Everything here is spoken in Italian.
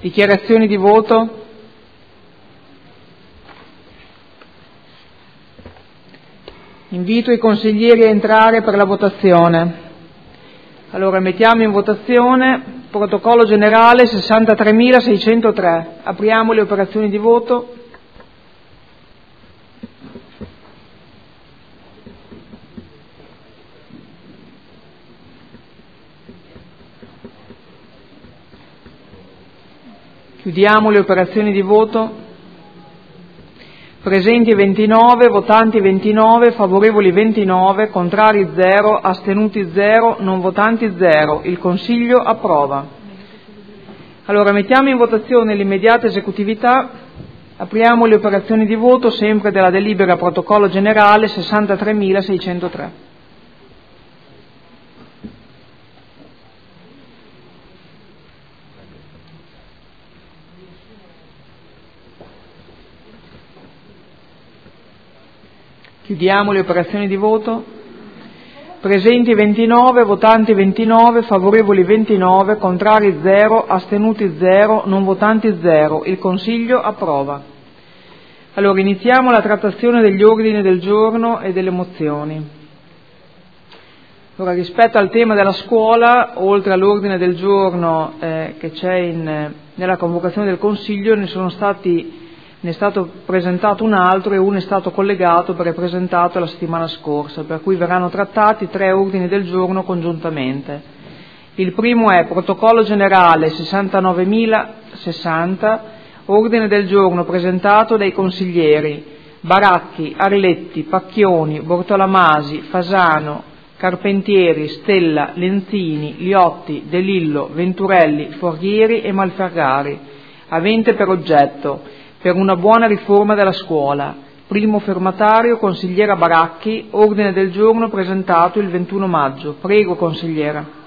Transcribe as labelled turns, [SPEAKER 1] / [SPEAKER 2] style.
[SPEAKER 1] Dichiarazioni di voto? Invito i consiglieri a entrare per la votazione. Allora, mettiamo in votazione protocollo generale 63.603. Apriamo le operazioni di voto. Chiudiamo le operazioni di voto. Presenti 29, votanti 29, favorevoli 29, contrari 0, astenuti 0, non votanti 0. Il Consiglio approva. Allora, mettiamo in votazione l'immediata esecutività. Apriamo le operazioni di voto sempre della delibera protocollo generale 63.603. Chiudiamo le operazioni di voto. Presenti 29, votanti 29, favorevoli 29, contrari 0, astenuti 0, non votanti 0. Il Consiglio approva. Allora, iniziamo la trattazione degli ordini del giorno e delle mozioni. Allora, rispetto al tema della scuola, oltre all'ordine del giorno che c'è nella convocazione del Consiglio, ne è stato presentato un altro e uno è stato collegato perché presentato la settimana scorsa, per cui verranno trattati 3 ordini del giorno congiuntamente. Il primo è protocollo generale 69.060, ordine del giorno presentato dai consiglieri Baracchi, Arletti, Pacchioni, Bortolamasi, Fasano, Carpentieri, Stella, Lenzini, Liotti, De Lillo, Venturelli, Forghieri e Malferrari, avente per oggetto per una buona riforma della scuola. Primo firmatario, consigliera Baracchi, ordine del giorno presentato il 21 maggio. Prego, consigliera.